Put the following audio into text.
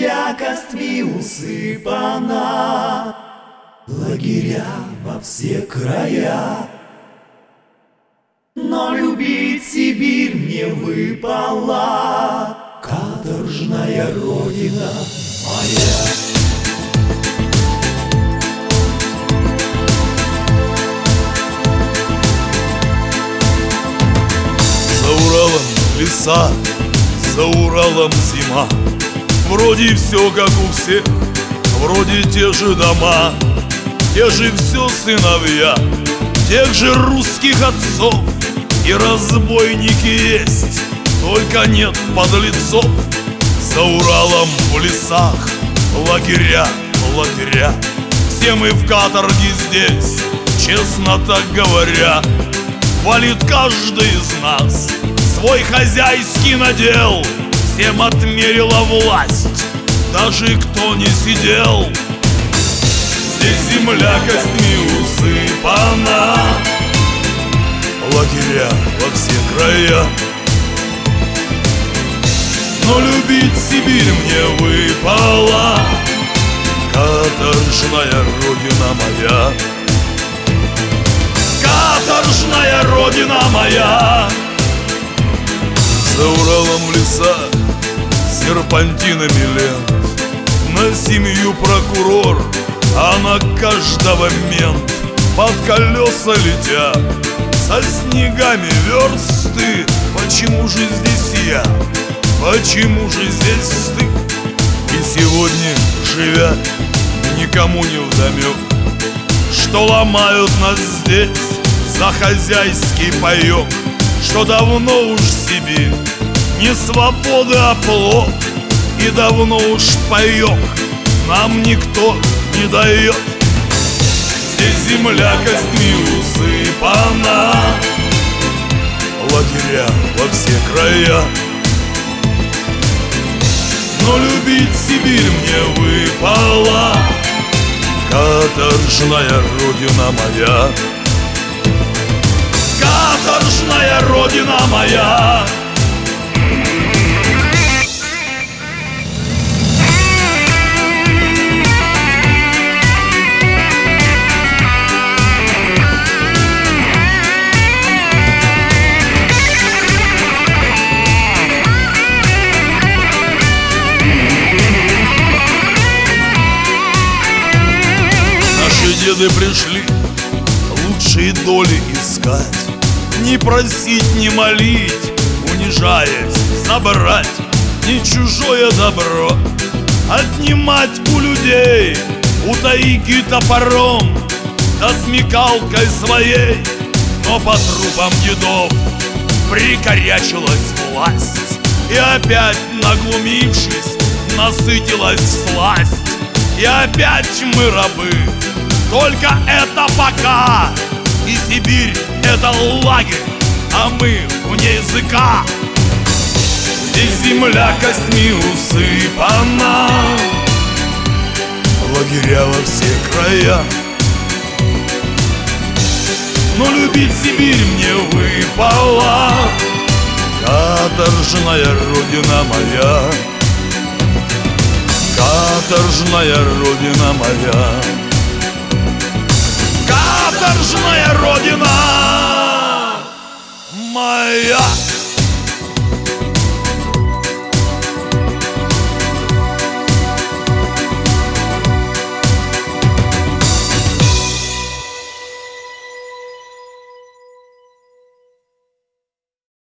земля костьми усыпана, лагеря во все края. Но любить Сибирь мне выпала, каторжная родина моя. За Уралом леса, за Уралом зима. Вроде все как у всех, вроде те же дома, те же все сыновья тех же русских отцов. И разбойники есть, только нет подлецов. За Уралом в лесах лагеря, лагеря. Все мы в каторге здесь, честно так говоря. Валит каждый из нас свой хозяйский надел. Всем отмерила власть, даже кто не сидел. Здесь земля костьми усыпана, лагеря во все края. Но любить Сибирь мне выпала, каторжная родина моя. Каторжная родина моя. За Уралом в лесах серпантинами лент, на семью прокурор, а на каждого мент. Под колеса летят со снегами версты. Почему же здесь я? Почему же здесь стыд? И сегодня, живя, никому не вдомек, что ломают нас здесь за хозяйский паёк, что давно уж Сибирь не свобода, а плод, и давно уж паёк нам никто не дает. Здесь земля костьми усыпана, лагеря во все края. Но любить Сибирь мне выпала, каторжная родина моя. Каторжная родина моя. Деды пришли лучшие доли искать, не просить, не молить, унижаясь, забрать не чужое добро, отнимать у людей, у тайги топором, да смекалкой своей. Но по трупам дедов прикорячилась власть, и опять, наглумившись, насытилась всласть. И опять мы рабы. Только это пока, и Сибирь — это лагерь, а мы вне языка. Здесь земля костьми усыпана, лагеря во все края. Но любить Сибирь мне выпала, каторжная родина моя. Каторжная родина моя. Каторжная родина моя.